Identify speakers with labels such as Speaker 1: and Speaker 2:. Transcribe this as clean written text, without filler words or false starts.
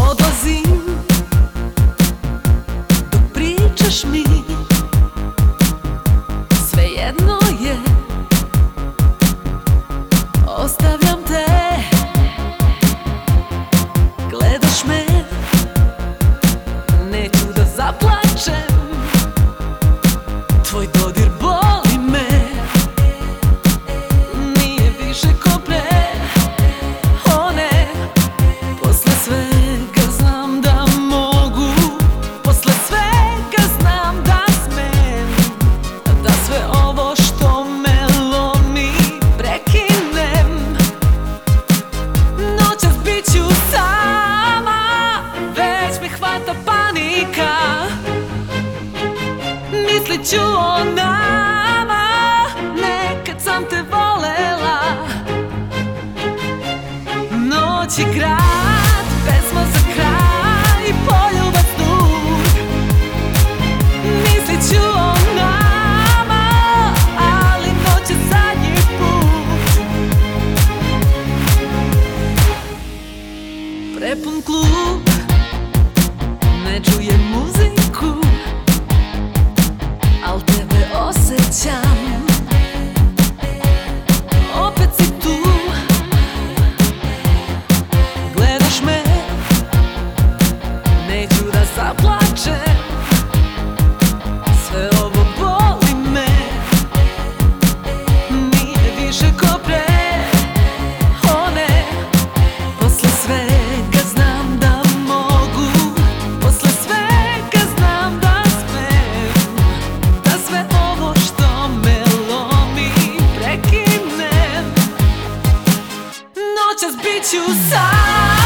Speaker 1: Odlazim dok pričaš mi, svejedno je, ostavljam te. Gledaš me, neću da zaplačem, tvoj dodir boli me, nije više ko pre. O ne, posle svega znam da mogu, posle svega znam da smem, da sve ovo što me lomi prekinem. Noćas bit ću sama, već me hvata panika, mislit ću o nama, nekad sam te volela. Noć i grad, pesma za kraj, poljubac dug, mislit ću o nama, ali noć je zadnji put. Prepun klub, ne čujem muziku, al tebe osjećam. Opet si tu, gledaš me, neću da zaplačem, sve ovo boli me, nije više ko pre. O ne, posle svega znam da mogu, posle svega znam da smem, da sve ovo što me lomi prekinem. Noćas bit ću sam.